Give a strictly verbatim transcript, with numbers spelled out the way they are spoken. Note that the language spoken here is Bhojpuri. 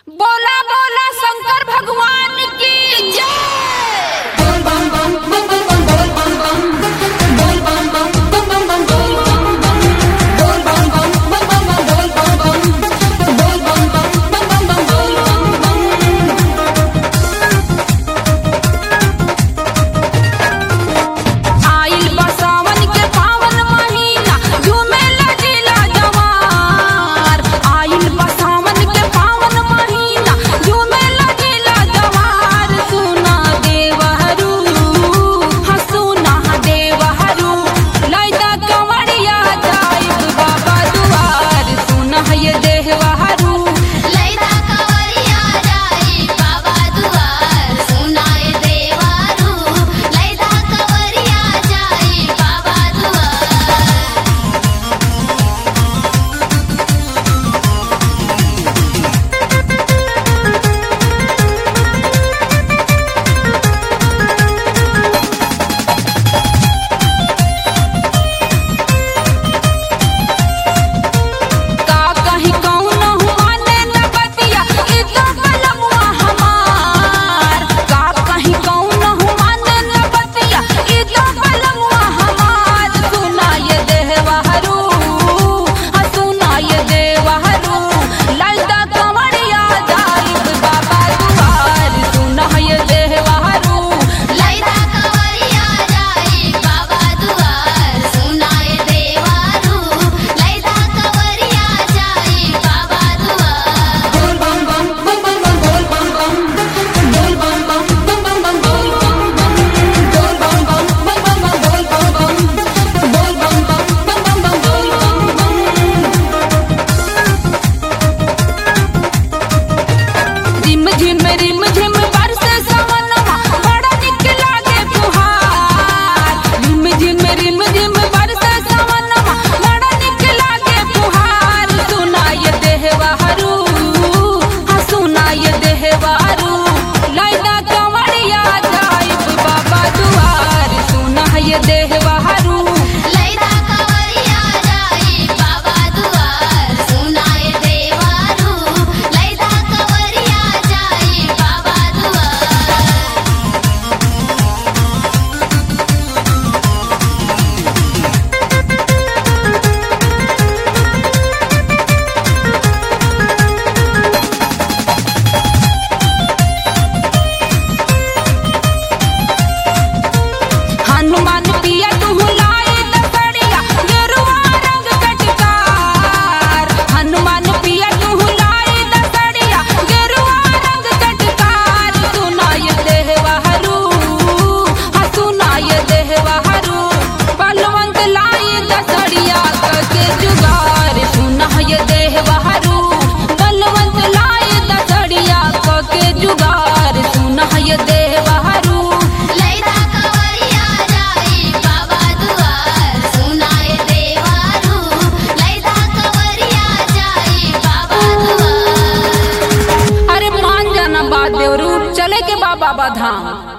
बोला बोला शंकर भगवान की जय। बोल बम बम बम बम बोल बम बम बोल बम बम बम बम बोल बम बम बोल बम बम बम बम बोल बम बम बोल बम बम बम बम बोल बम बम। आइल बा सावन के पावन महीना झूमे लजीला जवार। आइल बा सावन के पावन महीना झूमे लजीला जवार। सुना देवहरू हाँ सुना देवहरू लैदा कंवरिया जाइब बाबा दुआर। सुना ये देवहरू लैदा कंवरिया जाई बाबा दुआर। सुनाए देवारू लैदा कंवरिया जाई बाबा दुआर। का कहीं कौन माने न बतिया ई तो बलमुआ हमार। का कहीं कौन माने न बतिया ई तो बलमुआ हमार। सुना ये देवहरू हाँ सुना ये देवहरू लैदा कंवरिया जाइब बाबा दुआर। सुना ये देवहरू लैदा कंवरिया जाई बाबा दुआर। सुनाए देवारू लैदा कंवरिया जाई बाबा दुआर। बोल बम बम बम बम बोल बम बम बोल बम बम बम बम बोल बम बम बोल बम बम बम बम बोल बम बम बोल बम बम बम बम बोल बम बम। झिम झिम रिम झिम बरसे सवनवा बड़ा निक लागे फुहार। झिम झिम रिम झिम बरसे सवनवा बड़ा निक लागे फुहार। सुना ये देवहरू हाँ सुना ये देवहरू लैदा कंवरिया जाइब बाबा दुआर। सुना ये देवहरू लैदा कंवरिया जाई बाबा दुआर। सुनाए देवारू लैदा कंवरिया जाई बाबा दुआर। हनुमान पिया तुहु लाए दसड़िया गेरुआ रंग कटकार। हनुमान पिया तुहु लाए दसड़िया गेरुआ रंग कटकार। सुना ये देवहरू हाँ सुना ये देवहरू बलवंत लाए दसड़िया के जुगार। सुना ये देवहरू बलवंत लाए दसड़िया के जुगार। सुना ये देवहरू लैदा कंवरिया जाई बाबा दुआर। सुनाए देवारू लैदा कंवरिया जाई बाबा दुआर। अरे मान जाना बात देवरू चले के बाबा धाम।